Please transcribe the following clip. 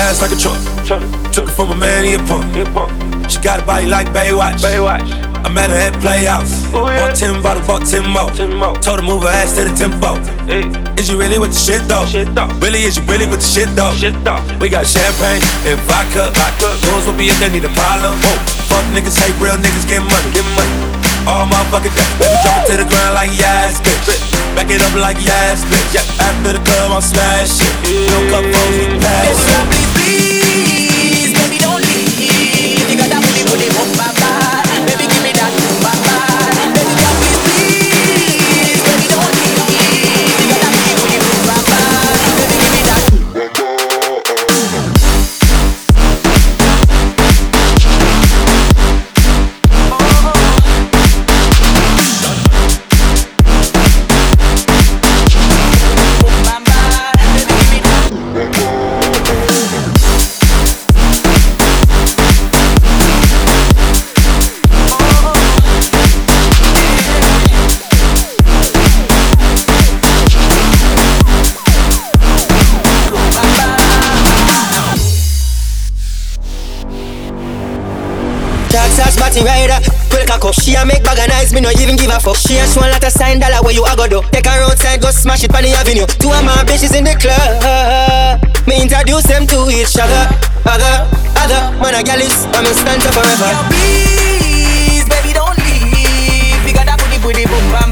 ass like a truck. Took it from a man, he a punk. She got a body like Baywatch. I met her at Playhouse. Bought 10 bottles, bought 10 more. Told her move her ass to the tempo. Is you really with the shit though? Really, is you really with the shit though? We got champagne and vodka. Those will be if they need a problem. Fuck niggas, hate real niggas, get money. All motherfucking day. Baby, drop it to the ground like yes, bitch. Back it up like yes, bitch. After the club, I'm smash shit. No cup phones, we pass shit. Please, baby, don't leave. You got that booty, boom, bye bye. Baby, give me that boom, bye bye. Baby, girl, please, baby, don't leave. You got that booty, boom, bye bye. Baby, give me that. Party rider, quick cock up. She a make bag of nice, me no even give a fuck. She a show a lot of sign dollar where you a go do. Take her outside, go smash it on the avenue. Two of my bitches in the club, me introduce them to each other. Other, man a gal is, I'm in stand up forever. Yo, please, baby, don't leave. You got that booty, boom, bam.